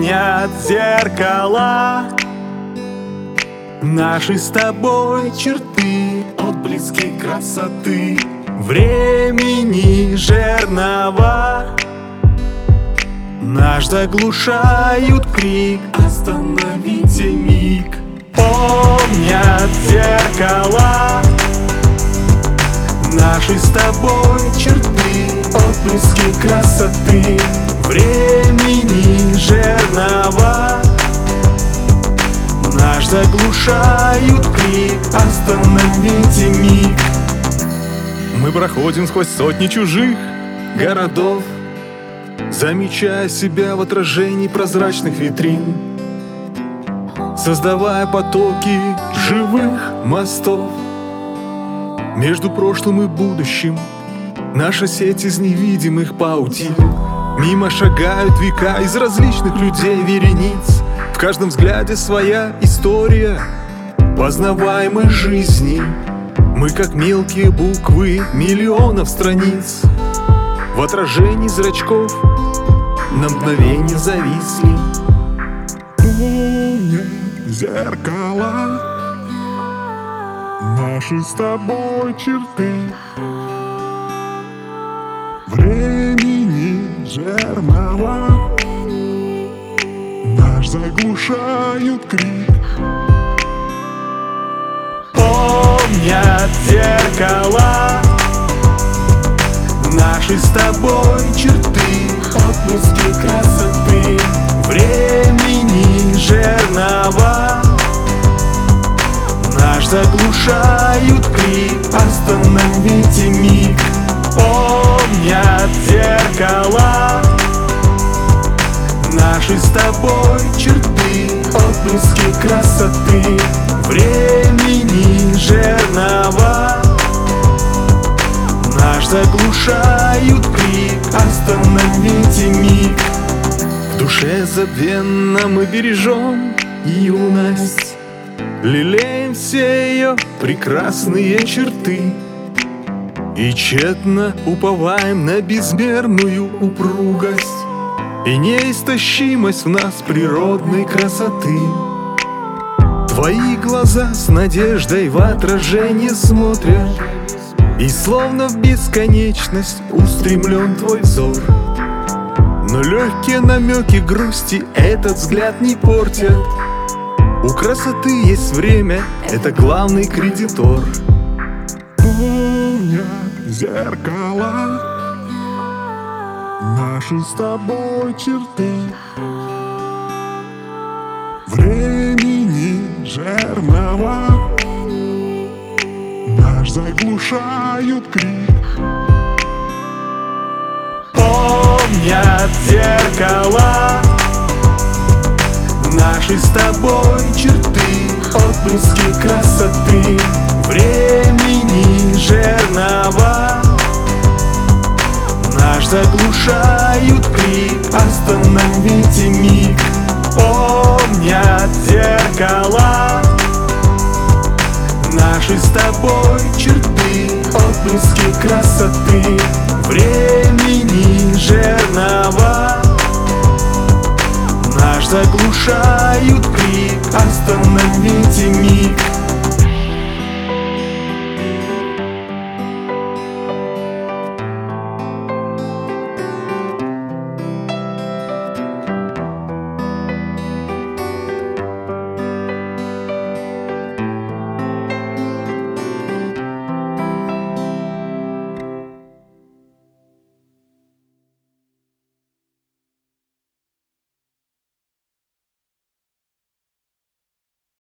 Помнят зеркала наши с тобой черты, отблески красоты. Времени жернова наш заглушают крик. Остановите миг. Помнят зеркала наши с тобой черты, отблески красоты. Времени жернова наш заглушают крик. Остановите миг. Мы проходим сквозь сотни чужих городов, замечая себя в отражении прозрачных витрин, создавая потоки живых мостов между прошлым и будущим. Наша сеть из невидимых паутин. Мимо шагают века из различных людей верениц. В каждом взгляде своя история познаваемой жизни. Мы как мелкие буквы миллионов страниц в отражении зрачков на мгновение зависли. Помнят зеркала наши с тобой черты. Времени жернова наш заглушают крик. Помнят зеркала наши с тобой черты, отблески красоты. Времени жернова наш заглушают крик. Остановите миг. Помнят зеркала наши с тобой черты, отблески красоты. Времени жернова наш заглушают крик. Остановите миг. В душе забвенно мы бережем юность, лелеем все ее прекрасные черты и тщетно уповаем на безмерную упругость и неистощимость в нас природной красоты. Твои глаза с надеждой в отражение смотрят, и словно в бесконечность устремлен твой взор. Но легкие намеки грусти этот взгляд не портят. У красоты есть время, это главный кредитор. Помнят зеркала наши с тобой черты. Времени жернова наш заглушают крик. Помнят зеркала наши с тобой черты, отблески красоты. Времени жернова наш заглушают крик. Остановите миг. Помнят зеркала наши с тобой черты, отблески красоты. Времени жернова наш заглушают крик. Остановите миг.